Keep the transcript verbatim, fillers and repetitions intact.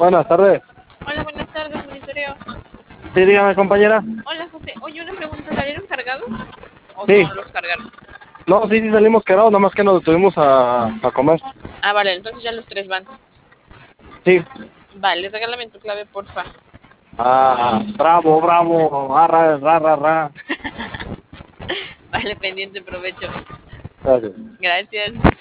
Buenas tardes. Hola, buenas tardes, monitoreo. Sí, dígame, compañera. Hola, José. Oye, una pregunta, ¿salieron cargados? ¿O Sí. no los cargaron? No, sí, sí salimos cargados, nada más que nos detuvimos a, a comer. Ah, vale, entonces ya los tres van. Sí. Vale, regálame tu clave, porfa. Ah, bravo, bravo. Ah, ra, ra, ra, ra. Vale, pendiente, provecho. Gracias. Gracias.